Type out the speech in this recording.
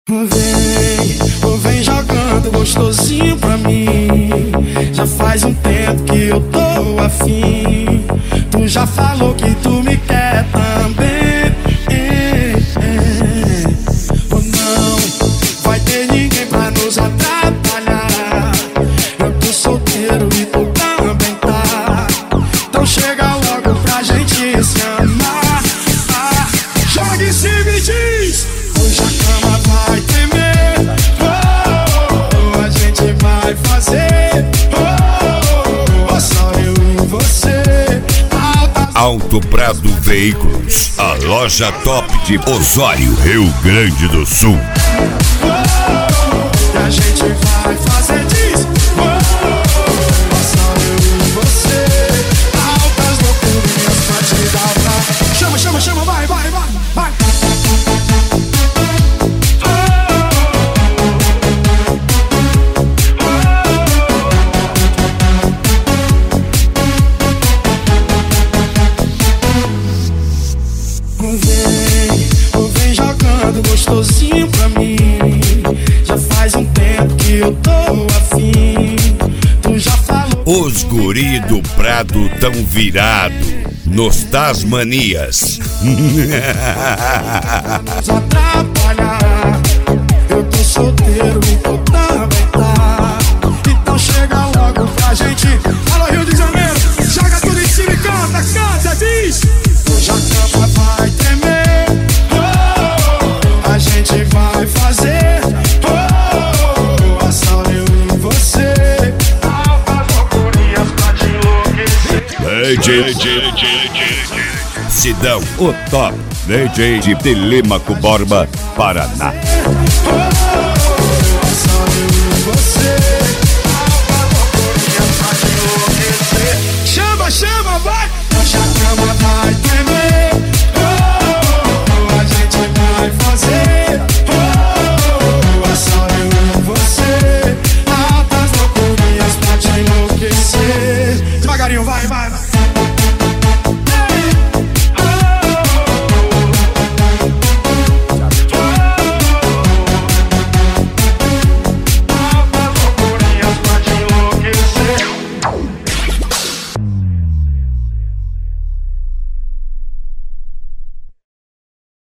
Vem jogando gostosinho pra mim. Já faz um tempo que eu tô afim. Tu já falou que tu me quer também. Ou não vai ter ninguém pra nos atrapalhar. Eu tô solteiro e tu também tá. Então chega logo pra gente se amar. Joga em cima e diz: hoje a cama vai tremer. A gente vai fazer. Só eu e você. Alto Prado Veículos, a loja top de Osório, Rio Grande do Sul. A gente vai fazer disso. Só eu e você. Altas loucuras pra te dar pra... Chama, chama, chama, vai, vai, vai, vai. Vem jogando gostosinho pra mim. Já faz um tempo que eu tô afim. Tu já falou. Os guri do Prado tão virado nos Tasmanias. Nos atrapalhar. Eu tô solteiro e tu também tá. Então chega logo pra gente. Alô, Rio de Janeiro, joga tudo em cima e canta, canta, diz. Hoje a cama vai tremer. A gente vai fazer. Só eu e você. Altas loucurias pra te enlouquecer. Sidão, o top DJ de Telêmaco Borba, Paraná. Só eu e você. Altas loucurias pra te enlouquecer. Chama, chama, vai. Hoje a cama vai tremer. A gente vai fazer. Só eu e você. Altas loucurias pra te enlouquecer. Devagarinho, vai, vai, vai.